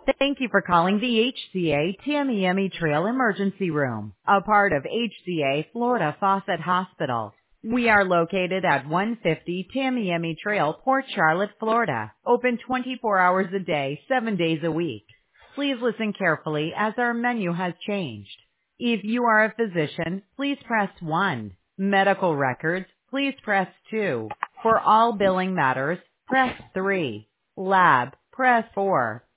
Thank you for calling the HCA Tamiami Trail Emergency Room, a part of HCA Florida Fawcett Hospital. We are located at 150 Tamiami Trail, Port Charlotte, Florida, open 24 hours a day, 7 days a week. Please listen carefully as our menu has changed. If you are a physician, please press 1. Medical records, please press 2. For all billing matters, press 3. Lab, press 4.